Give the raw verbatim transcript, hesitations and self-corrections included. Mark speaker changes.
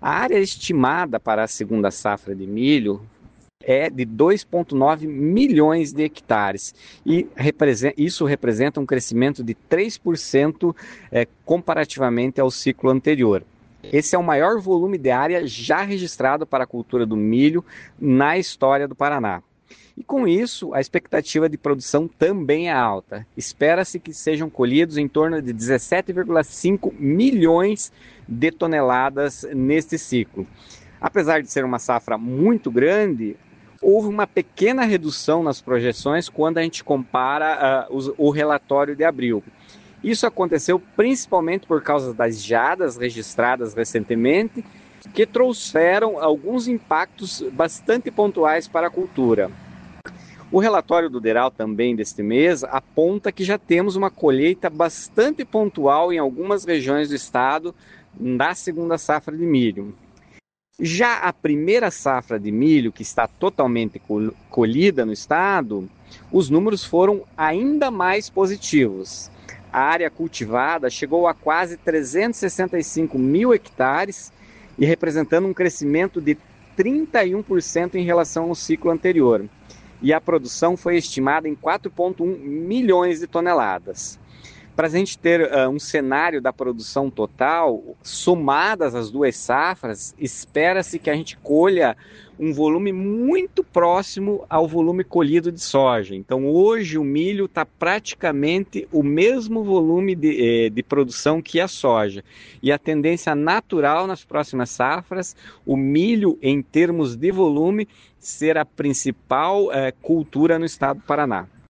Speaker 1: A área estimada para a segunda safra de milho é de dois vírgula nove milhões de hectares e representa, isso representa um crescimento de três por cento é, comparativamente ao ciclo anterior. Esse é o maior volume de área já registrado para a cultura do milho na história do Paraná. E com isso, a expectativa de produção também é alta. Espera-se que sejam colhidos em torno de dezessete vírgula cinco milhões de toneladas neste ciclo. Apesar de ser uma safra muito grande, houve uma pequena redução nas projeções quando a gente compara uh, os, o relatório de abril. Isso aconteceu principalmente por causa das geadas registradas recentemente, que trouxeram alguns impactos bastante pontuais para a cultura. O relatório do DERAL também deste mês aponta que já temos uma colheita bastante pontual em algumas regiões do estado da segunda safra de milho. Já a primeira safra de milho, que está totalmente colhida no estado, os números foram ainda mais positivos. A área cultivada chegou a quase trezentos e sessenta e cinco mil hectares e representando um crescimento de trinta e um por cento em relação ao ciclo anterior. E a produção foi estimada em quatro vírgula um milhões de toneladas. Para a gente ter uh, um cenário da produção total, somadas as duas safras, espera-se que a gente colha um volume muito próximo ao volume colhido de soja. Então hoje o milho está praticamente o mesmo volume de, eh, de produção que a soja. E a tendência natural nas próximas safras, o milho em termos de volume, ser a principal eh, cultura no estado do Paraná.